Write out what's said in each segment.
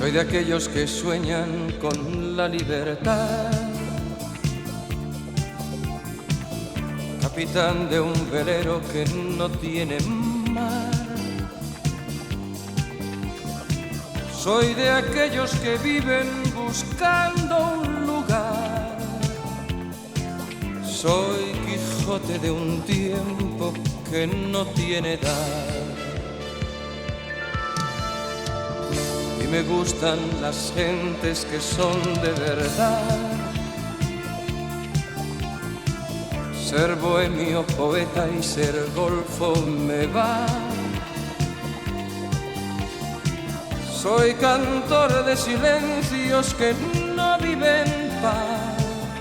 Soy de aquellos que sueñan con la libertad, capitán de un velero que no tiene mar. Soy de aquellos que viven buscando un lugar. Soy Quijote de un tiempo que no tiene edad. Y me gustan las gentes que son de verdad. Ser bohemio, poeta y ser golfo me va. Soy cantor de silencios que no viven paz,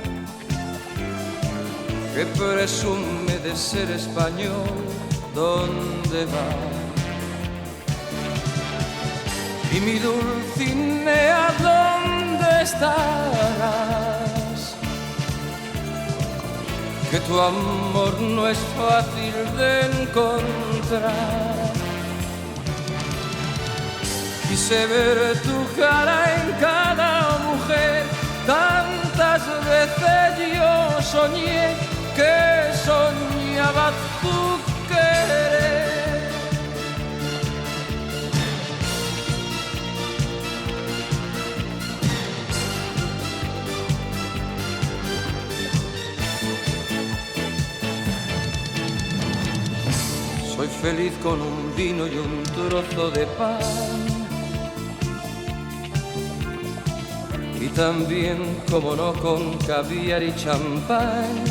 que presume de ser español, ¿dónde va? Y mi Dulcinea, ¿dónde estarás? Que tu amor no es fácil de encontrar. Quise ver tu cara en cada mujer, tantas veces yo soñé que soñaba tu querer. Soy feliz con un vino y un trozo de pan, y también, como no, con caviar y champán.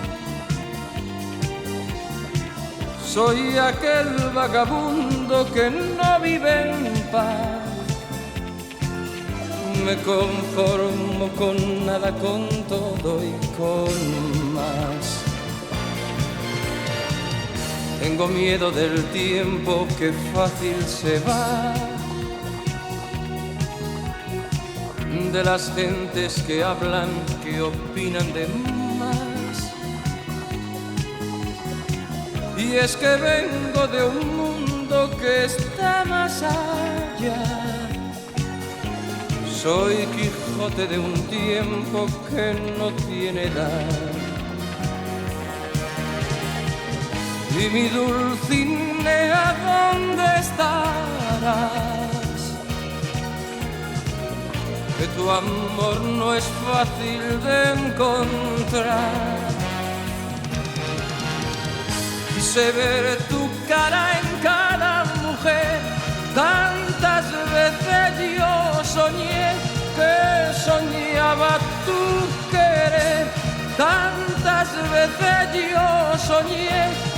Soy aquel vagabundo que no vive en paz. Me conformo con nada, con todo y con más. Tengo miedo del tiempo que fácil se va, de las gentes que hablan, que opinan de más. Y es que vengo de un mundo que está más allá. Soy Quijote de un tiempo que no tiene edad. Y mi Dulcinea, ¿dónde estarás? Que tu amor no es fácil de encontrar. Quise ver tu cara en cada mujer, tantas veces yo soñé que soñaba tu querer. Tantas veces yo soñé